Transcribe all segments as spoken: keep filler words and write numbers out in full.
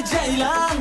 ceylan.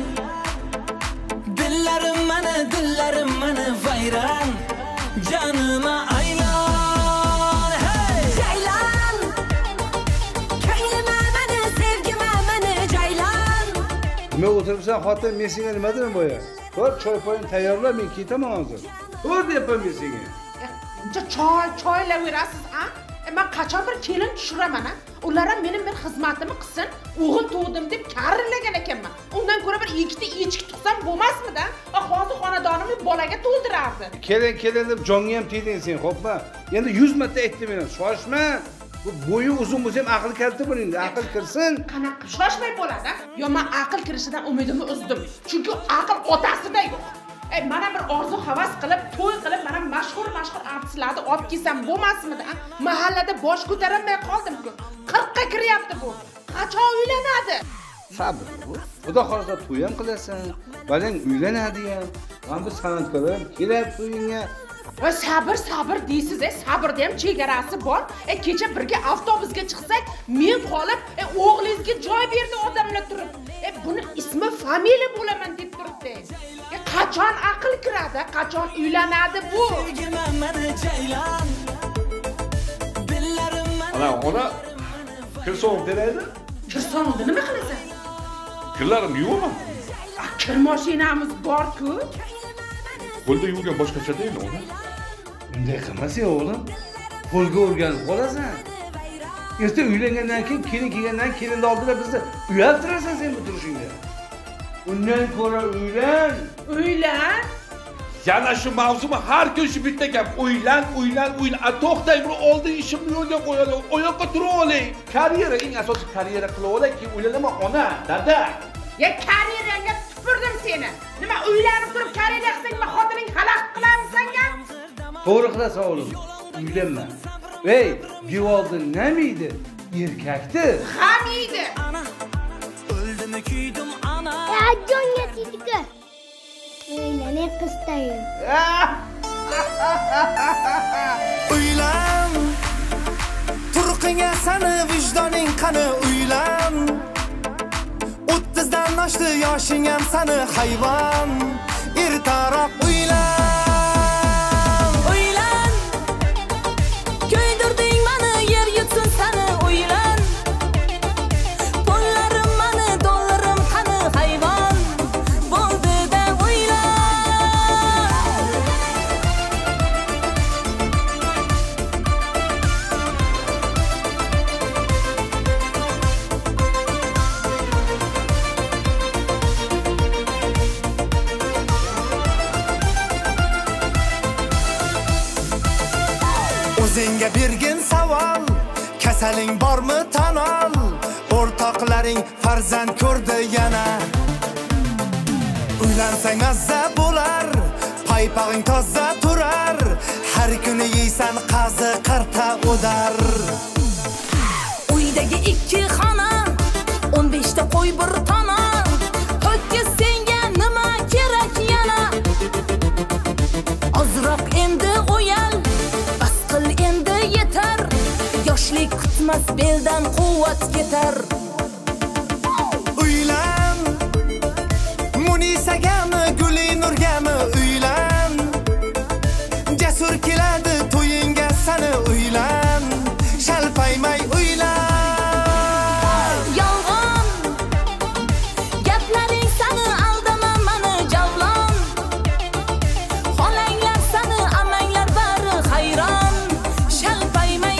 Dillarim mana, dillarim mana vayron. Canıma aylan. Hey! Ceylan. Ko'nglima mana, sevgima mana ceylan. Nima o'tiribsan xotin, men senga nima dedim boya? Ko'r choy poyini tayyorla, men ketaman hozir. Ko'r deyapman men senga. Uncha choy, choylar berasiz, ha? E men qachon bir kelin tushiraman, ha? Ular ham mening bir xizmatimni qilsin, o'g'il tug'dim deb karillagan ekanman. Undan ko'ra bir ikkita echki tuqsam bo'lmasmidi? Va hozir xonadonimni bolaga to'ldirardi. Kelin, kelin deb jonga ham tegding sen, xo'pmi? Endi yuz marta aytdim men, shoshma. Bu bo'yi uzun bo'lsa ham aql kalti bo'ling, aql kirsin. Qanaqa shoshmay bo'ladi? Yo, men aql kirishidan umidimni uzdim. Chunki aql otasida yo'q. Ey, mana bir orzu havas qilib, to'y qilib, mana mashhur mashhur artistlarni olib kelsam bo'lmasmidi? Mahallada bosh ko'tarolmay qoldim-ku. qirqqa kiryapti bu. Qachon uylanadi? Sabr bu. Xudo xolisa to'y ham qilasan, balang uylanadi ham. Men bu san'atkorim kelib to'yingga. Va sabr, sabr deysiz, e, sabrda ham chegarasi bor. E, kecha birga avtobusga chiqsak, men qolib, e, o'g'lingizga joy berdi odamlar turib. E, buni ismi familiya bo'laman deb turibdi. E, qachon aql kiradi, qachon uylanadi bu? Sevgima mana ceylan. Dillarim mana. Ana ona kir so'ng delaydi. Kir so'ngdi nima qilasan? Kirlarimni yuvaman. Kir mashinamiz bor-ku. Qo'lda yuvgan boshqacha deydi ona. Unday qilmasang o'g'lim, qo'lga o'rganib qolasan. Erta uylangandan keyin, kelin kelgandan kelinni oldida bizni uyaltirasan sen bu turishingda. Undan ko'ra uylan. Uylan. Yana shu mavzumi har kun shu bitta gap. Uylan, uylan, uylan. A to'xtay, bir oldin ishimni yo'lga qo'yaylik. Oyoqqa turib oling. Karyera, eng asosiy karyera qilib olayki, uylanaman ona, dada. Ya karyerangga tupurdim seni. Nima uylanib turib karyera qilsang, nima xotining xalaqit qilamiz senga? To'g'ri qilasan o'g'lim. Uylanma. Ey, bivoldi namaydi? Erkakdi. Ham yeydi. Öldüm küydüm ana. Ya jonga titiki. Uylanib qistayim. Uylan. Turqinga sani vijdoning qani uylan. o'ttizdan oshdi yoshing ham sani hayvon. Ertaroq uylan. Uylan. Ko'ydirding meni, yer yutsin seni uylan. Pullarim meni, dollarim qani hayvon. Bo'ldi-da uylan. O'zingga bergin savol, kasaling bormi tan ol. O'rtoqlaring farzand ko'rdi yana. Uylansang mazza bo'lar, paypog'ing toza turar. Har kuni yeysan qazi qarta o'dar. Uydagi ikki xona, o'n besh ta qo'y bir tona. Ho'kiz senga nima kerak yana? Ozroq endi o'yal, bas qil endi yetar. Yoshlik kutmas beldan quvvat ketar. Uylan. Munisagami, Guli Nurgami uylan. Jasur keladi to'yinga sani uylan. Shalpaymay uylan. Yolg'on gaplaring sani aldama mani javlon. Xolanglar sani, amanglar bari hayron. Shalpaymay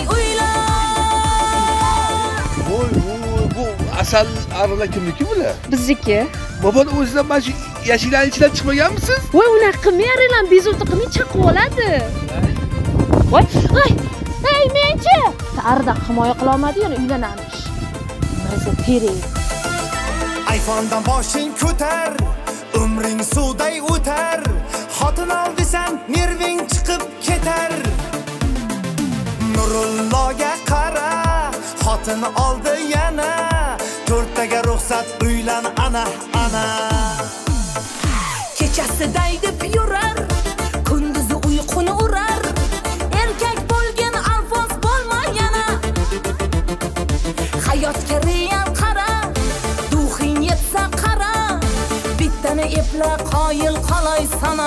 uylan. Voy, voy, bu asal arala kimniki bular? Bizniki. Bobon o'zidan mana shu yashillarning ichidan chiqmaganmisiz? Voy, unaqa qilmayringlar, bezovta qilmay chaqib oladi. Voy, ay, ey menchi. Aridan himoya qila olmadi, yana uylanamish. Maza teri. iPhone'dan boshing ko'tar, umring suvday o'tar. Xotin ol desam, nerving chiqib ketar. Nurulloga qara, xotin oldi yana. To'rttaga ruxsat uylan ana ana. Kechasi daydib yurar, kunduzi uyquni urar. Erkak bo'lgan alfos bo'lma yana. Hayotga real qara, duxing yetsa qara. gaplar qoyil qolay sana.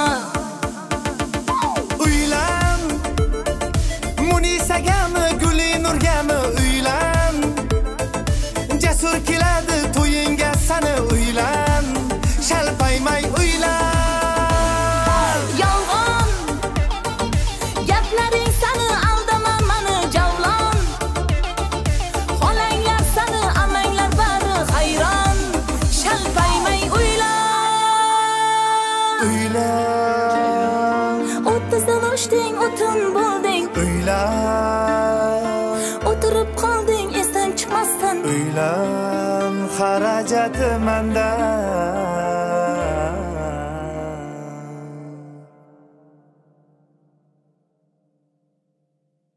Uylan Munisagami Guli Nurgami uylan. Jasur keladi to'yinga sani uylan. Shalpaymay uylan. Yolg'on gaplaring sani aldama mani javlon. Xolanglar sani amanglar bari hayron. Shalpaymay uylan. Uylan. O'ttizdan oshding, o'tin bo'lding. Uylan. O'tirib qolding esdan chiqmasdan. Uylan xarajati manda.